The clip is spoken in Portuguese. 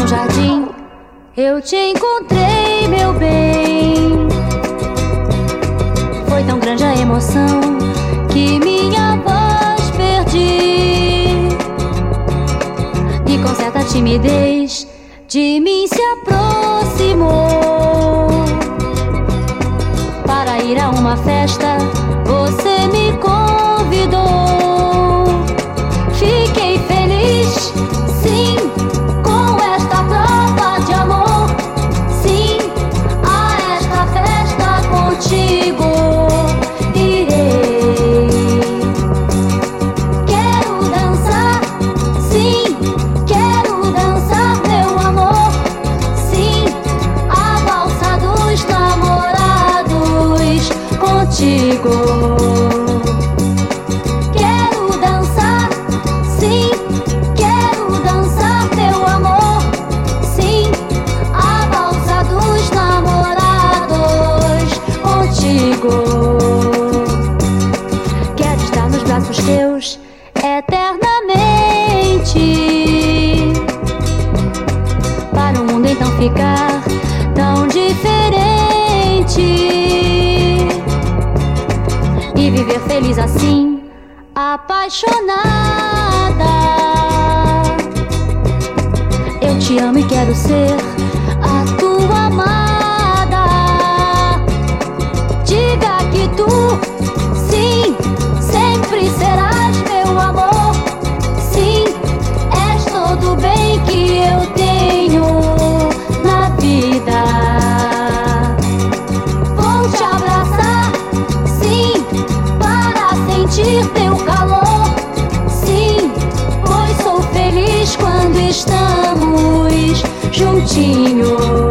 jardim eu te encontrei, meu bem. Foi tão grande a emoção que minha voz perdi, e com certa timidez de mim se aproximou. Para ir a uma festa você me convidou. Fiquei feliz, sim, com esta prova de amor. Sim, a esta festa contigo irei. Quero dançar, sim, quero dançar, meu amor. Sim, a valsa dos namorados contigo. Quero estar nos braços teus eternamente, para o mundo então ficar tão diferente, e viver feliz assim, apaixonada. Eu te amo e quero ser a tua amada. Diga que tu, sim, sempre serás meu amor. Sim, és todo o bem que eu tenho na vida. Vou te abraçar, sim, para sentir teu calor. Sim, pois sou feliz quando estamos juntinhos.